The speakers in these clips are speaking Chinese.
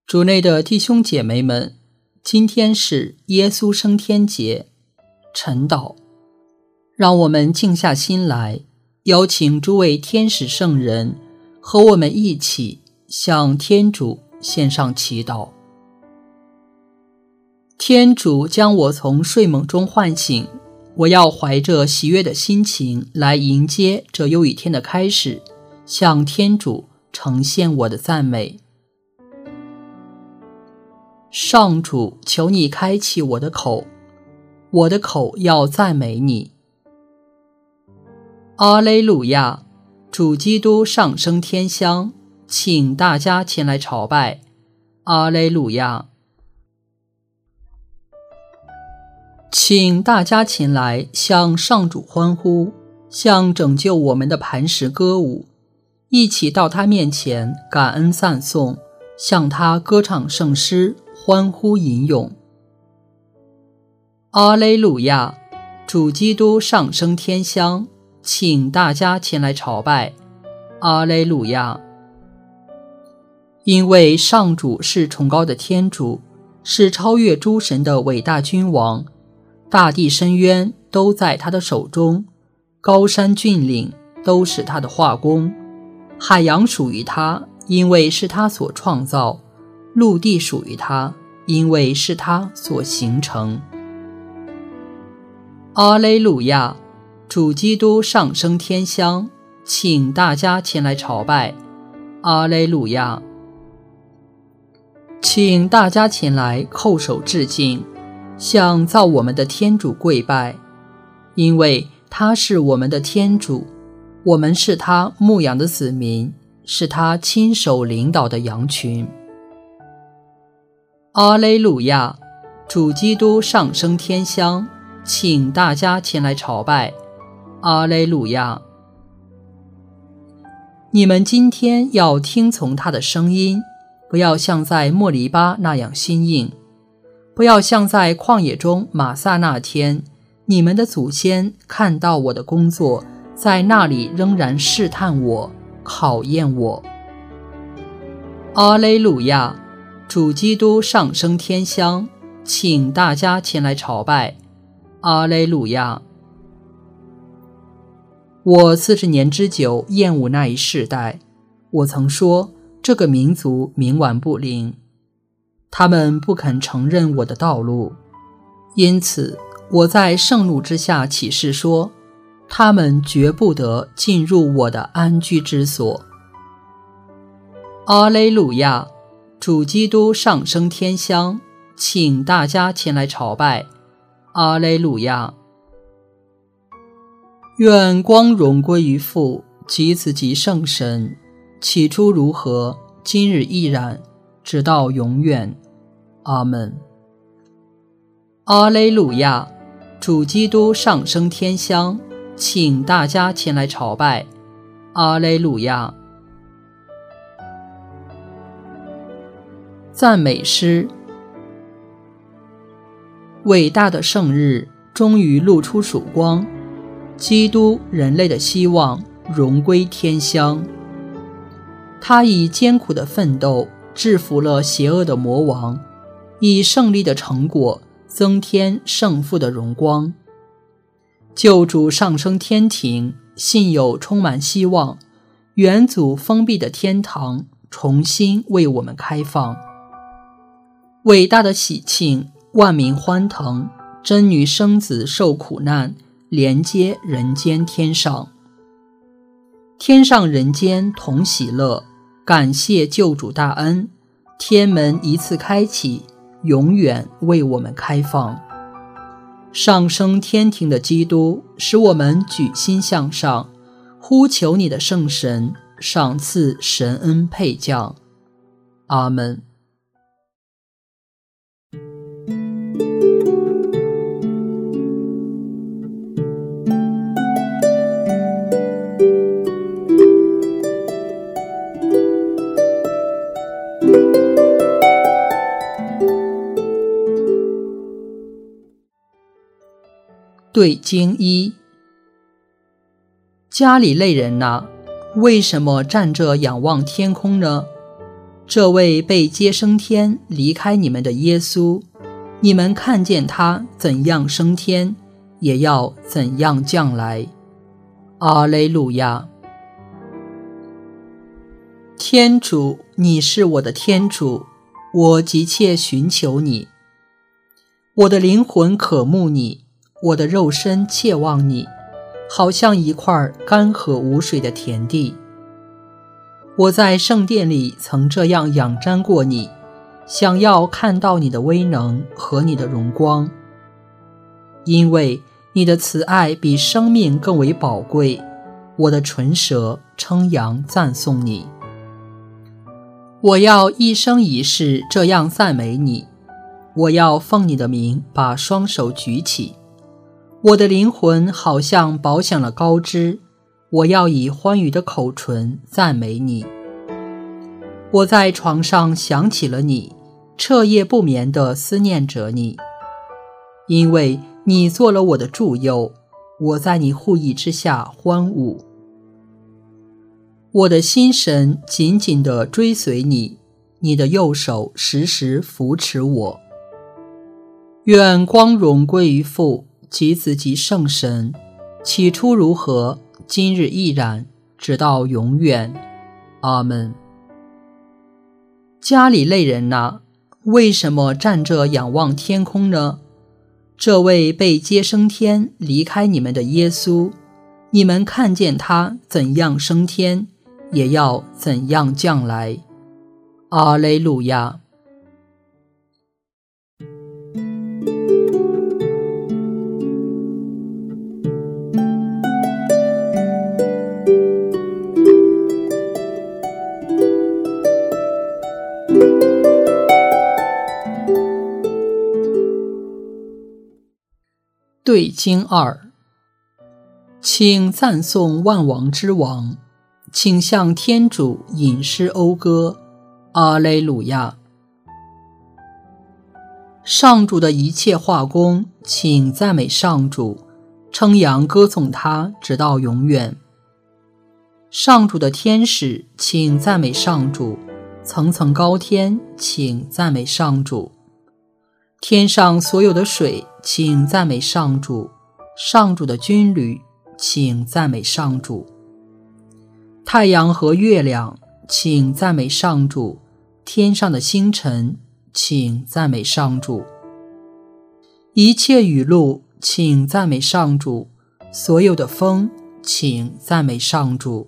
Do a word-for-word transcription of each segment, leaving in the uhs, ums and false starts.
主内的弟兄姐妹们，今天是耶稣升天节，晨祷。让我们静下心来，邀请诸位天使圣人和我们一起向天主献上祈祷。天主将我从睡梦中唤醒，我要怀着喜悦的心情来迎接这又一天的开始，向天主呈现我的赞美。上主，求你开启我的口，我的口要赞美你。阿肋路亚，主基督上升天乡，请大家前来朝拜。阿肋路亚，请大家前来向上主欢呼，向拯救我们的磐石歌舞，一起到他面前感恩赞颂，向他歌唱圣诗，欢呼吟咏。阿肋路亚，主基督上升天乡，请大家前来朝拜。阿肋路亚。因为上主是崇高的天主，是超越诸神的伟大君王，大地深渊都在他的手中，高山峻岭都是他的画工，海洋属于他，因为是他所创造，陆地属于他，因为是他所形成。阿肋路亚，主基督上升天乡，请大家前来朝拜。阿肋路亚。请大家前来叩首致敬，向造我们的天主跪拜，因为他是我们的天主，我们是他牧养的子民，是他亲手领导的羊群。阿肋路亚，主基督上升天乡，请大家前来朝拜。阿肋路亚。你们今天要听从他的声音，不要像在莫黎巴那样心硬，不要像在旷野中玛撒那天，你们的祖先看到我的工作，在那里仍然试探我，考验我。阿肋路亚，主基督上升天乡，请大家前来朝拜。阿肋路亚。我四十年之久厌恶那一世代，我曾说这个民族冥顽不灵，他们不肯承认我的道路，因此我在盛怒之下起誓说，他们绝不得进入我的安居之所。阿肋路亚，主基督上升天乡，请大家前来朝拜。阿肋路亚。愿光荣归于父及子及圣神，起初如何，今日亦然，直到永远。阿们。阿肋路亚，主基督上升天乡，请大家前来朝拜。阿肋路亚。赞美诗。伟大的圣日终于露出曙光，基督人类的希望荣归天乡。他以艰苦的奋斗制服了邪恶的魔王，以胜利的成果增添圣父的荣光。救主上升天庭，信友充满希望，元祖封闭的天堂重新为我们开放。伟大的喜庆，万民欢腾，真女生子受苦难，连接人间天上。天上人间同喜乐，感谢救主大恩，天门一次开启，永远为我们开放。上升天庭的基督，使我们举心向上，呼求你的圣神，赏赐神恩配降。阿们。对经一。加里肋人哪，为什么站着仰望天空呢？ 这位被接升天离开你们的耶稣，你们看见他怎样升天，也要怎样降来。阿肋路亚。天主，你是我的天主，我急切寻求你。我的灵魂渴慕你，我的肉身切望你，好像一块干涸无水的田地。我在圣殿里曾这样仰瞻过你，想要看到你的威能和你的荣光。因为你的慈爱比生命更为宝贵，我的唇舌称扬赞颂你。我要一生一世这样赞美你，我要奉你的名把双手举起。我的灵魂好像饱享了高枝，我要以欢愉的口唇赞美你。我在床上想起了你，彻夜不眠地思念着你，因为你做了我的助佑，我在你护翼之下欢舞。我的心神紧紧地追随你，你的右手时时扶持我。愿光荣归于父及子及圣神，起初如何，今日亦然，直到永远。阿们。加里肋人哪，为什么站着仰望天空呢？这位被接升天离开你们的耶稣，你们看见他怎样升天，也要怎样降来。阿肋路亚。对经二，请赞颂万王之王，请向天主吟诗讴歌。阿肋路亚。上主的一切化工，请赞美上主，称扬歌颂他，直到永远。上主的天使，请赞美上主，层层高天，请赞美上主。天上所有的水，请赞美上主，上主的军旅，请赞美上主。太阳和月亮，请赞美上主，天上的星辰，请赞美上主。一切雨露，请赞美上主，所有的风，请赞美上主。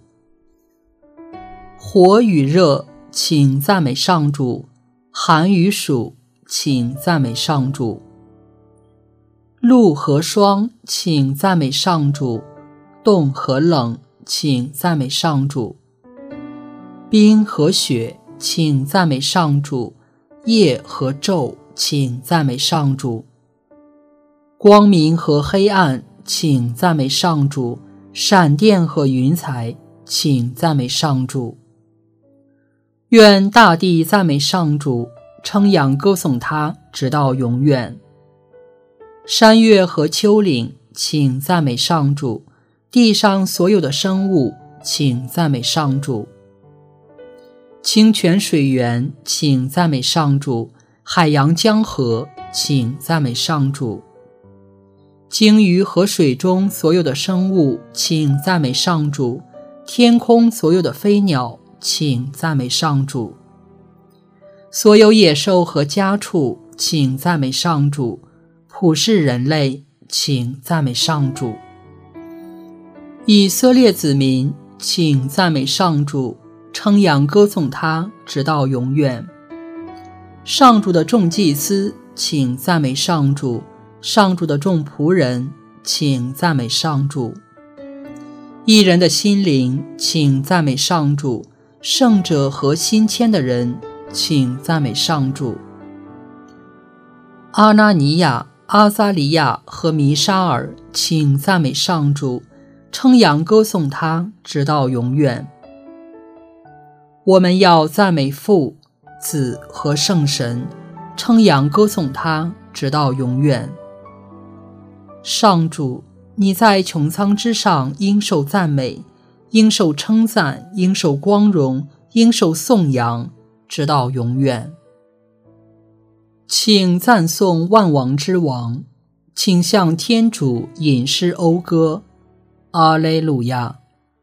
火与热，请赞美上主，寒与暑，请赞美上主。露和霜，请赞美上主，冻和冷，请赞美上主。冰和雪，请赞美上主，夜和昼，请赞美上主。光明和黑暗，请赞美上主，闪电和云彩，请赞美上主。愿大地赞美上主，称扬歌颂他，直到永远。山岳和丘陵，请赞美上主，地上所有的生物，请赞美上主。清泉水源，请赞美上主，海洋江河，请赞美上主。鲸鱼和水中所有的生物，请赞美上主，天空所有的飞鸟，请赞美上主。所有野兽和家畜，请赞美上主，普世人类，请赞美上主。以色列子民，请赞美上主，称扬歌颂他，直到永远。上主的众祭司，请赞美上主，上主的众仆人，请赞美上主。一人的心灵，请赞美上主，圣者和心谦的人，请赞美上主。阿纳尼亚、阿撒利亚和弥沙尔，请赞美上主，称扬歌颂他，直到永远。我们要赞美父、子和圣神，称扬歌颂他，直到永远。上主，你在穹苍之上应受赞美，应受称赞，应受光荣，应受颂扬。 直到永远。请赞颂万王之王，请向天主吟诗讴歌。阿肋路亚。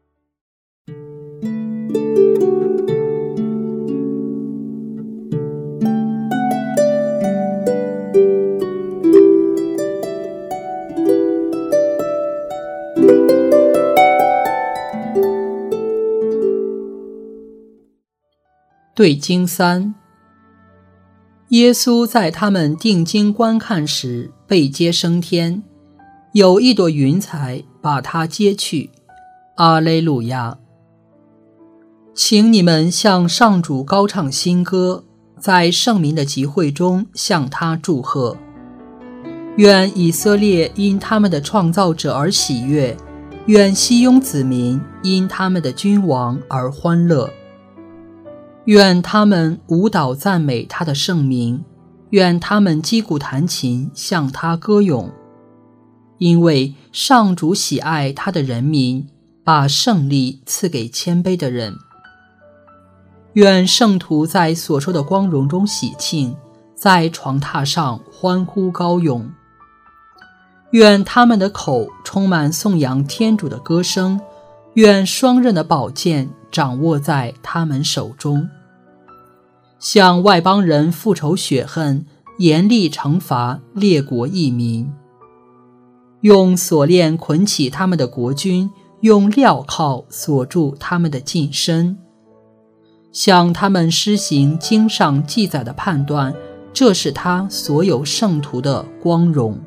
对经三，耶稣在他们定睛观看时被接升天，有一朵云彩把他接去。阿肋路亚。请你们向上主高唱新歌，在圣民的集会中向他祝贺。愿以色列因他们的创造者而喜悦，愿西雍子民因他们的君王而欢乐。愿他们舞蹈赞美他的圣名，愿他们击鼓弹琴向他歌咏。因为上主喜爱他的人民，把胜利赐给谦卑的人。愿圣徒在所受的光荣中喜庆，在床榻上欢呼高咏。愿他们的口充满颂扬天主的歌声，愿双刃的宝剑掌握在他们手中，向外邦人复仇雪恨，严厉惩罚列国异民。用锁链捆起他们的国君，用镣铐锁住他们的近身，向他们施行经上记载的判断，这是他所有圣徒的光荣。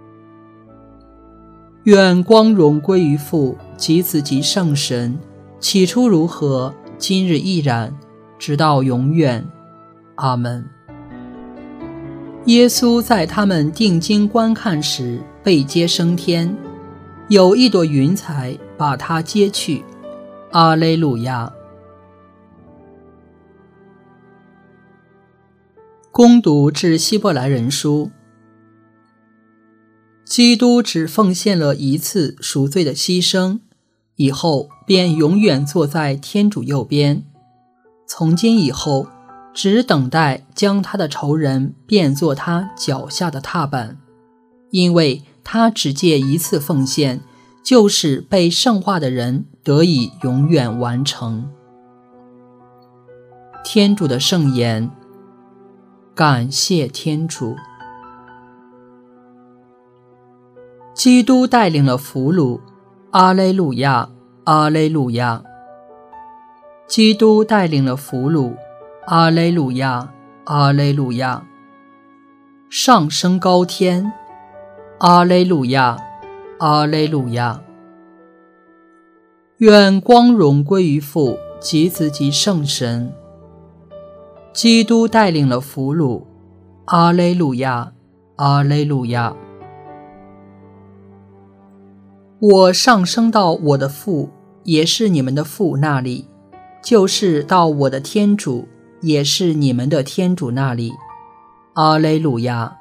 愿光荣归于父及子及圣神，起初如何，今日亦然，直到永远。阿们。耶稣在他们定睛观看时被接升天，有一朵云彩把他接去。阿肋路亚。恭读致希伯来人书。基督只奉献了一次赎罪的牺牲，以后便永远坐在天主右边，从今以后只等待将他的仇人变作他脚下的踏板，因为他只借一次奉献，就使被圣化的人得以永远完成。天主的圣言。感谢天主。基督带领了俘虏。阿肋路亚，阿肋路亚。基督带领了俘虏。阿肋路亚，阿肋路亚。上升高天。阿肋路亚，阿肋路亚。愿光荣归于父及子及圣神。基督带领了俘虏。阿肋路亚，阿肋路亚。我上升到我的父，也是你们的父那里，就是到我的天主，也是你们的天主那里。阿肋路亚。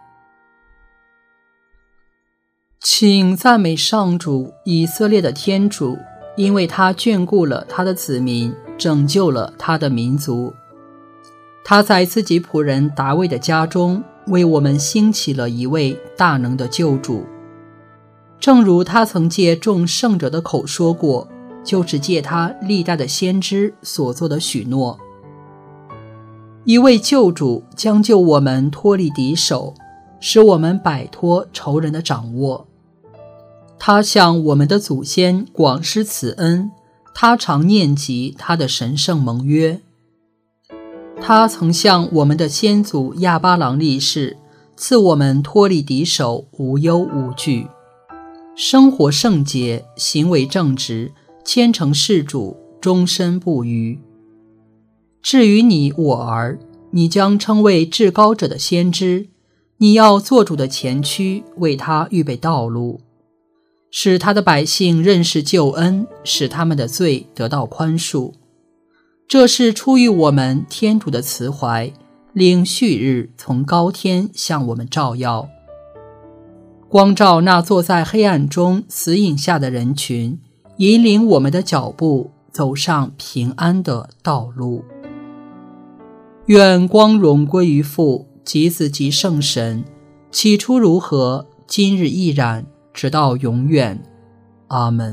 请赞美上主以色列的天主，因为他眷顾了他的子民，拯救了他的民族。他在自己仆人达味的家中，为我们兴起了一位大能的救主。正如他曾借众圣者的口说过，就是借他历代的先知所做的许诺。一位救主将救我们脱离敌手，使我们摆脱仇人的掌握。他向我们的祖先广施慈恩，他常念及他的神圣盟约。他曾向我们的先祖亚巴郎立誓，赐我们脱离敌手，无忧无惧，生活圣洁，行为正直，虔诚事主，终身不渝。至于你我儿，你将称为至高者的先知，你要做主的前驱，为他预备道路，使他的百姓认识救恩，使他们的罪得到宽恕。这是出于我们天主的慈怀，令旭日从高天向我们照耀，光照那坐在黑暗中死影下的人群，引领我们的脚步走上平安的道路。 愿光荣归于父及子及圣神，起初如何，今日亦然，直到永远。阿们。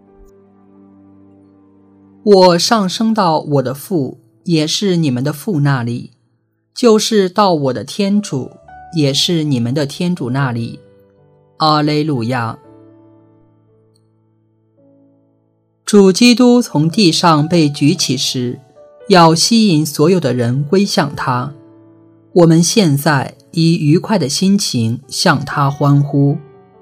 我上升到我的父，也是你们的父那里，就是到我的天主，也是你们的天主那里。阿肋路亚。主基督从地上被举起时，要吸引所有的人归向他。我们现在以愉快的心情向他欢呼。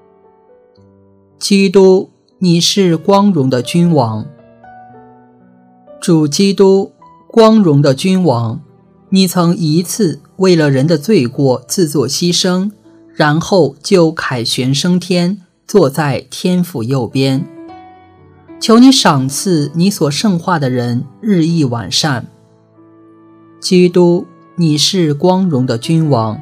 基督，你是光荣的君王。主基督，光荣的君王，你曾一次为了人的罪过自作牺牲，然后就凯旋升天，坐在天父右边。求你赏赐你所圣化的人日益完善。基督，你是光荣的君王。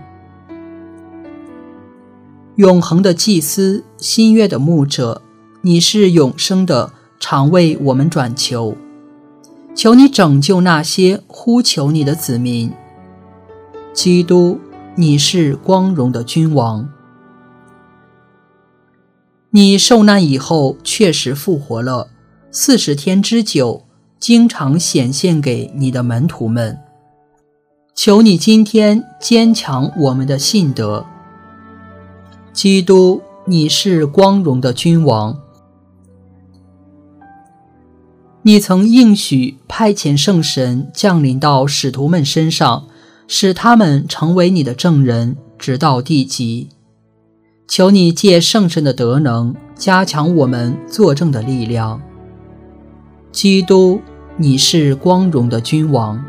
永恒的祭司，新约的牧者，你是永生的，常为我们转求。求你拯救那些呼求你的子民。基督，你是光荣的君王。你受难以后确实复活了，四十天之久，经常显现给你的门徒们。求你今天坚强我们的信德。基督，你是光荣的君王。你曾应许派遣圣神降临到使徒们身上，使他们成为你的证人，直到地极。求你借圣神的德能，加强我们作证的力量。基督，你是光荣的君王。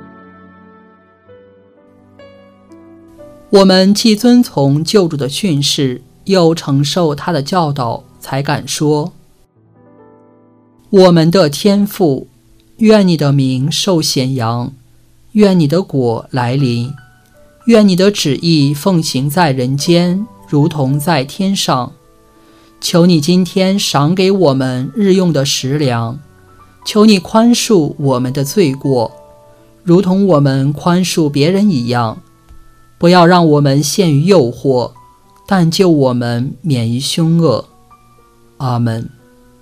我们既遵从救主的训示，又承受他的教导，才敢说：我们的天父，愿你的名受显扬，愿你的国来临，愿你的旨意奉行在人间，如同在天上。求你今天赏给我们日用的食粮，求你宽恕我们的罪过，如同我们宽恕别人一样。不要让我们陷于诱惑，但救我们免于凶恶。阿们。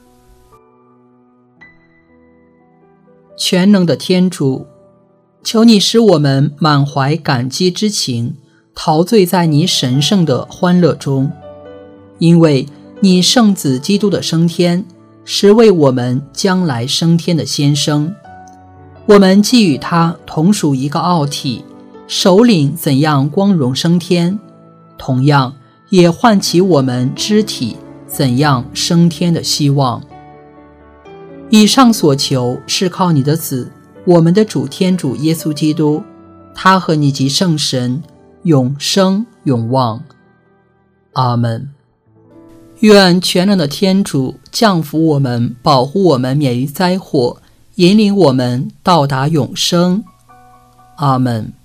全能的天主，求你使我们满怀感激之情，陶醉在你神圣的欢乐中，因为你圣子基督的升天是为我们将来升天的先生。我们既与他同属一个奥体，首领怎样光荣升天，同样也唤起我们肢体怎样升天的希望。以上所求是靠你的子，我们的主天主耶稣基督，他和你及圣神永生永旺。阿们。愿全能的天主降福我们，保护我们免于灾祸，引领我们到达永生。阿们。